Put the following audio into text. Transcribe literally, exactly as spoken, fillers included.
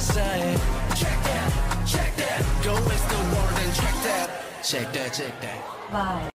side. Check that, check that. Go with the world and check that. Check that, check that. Five.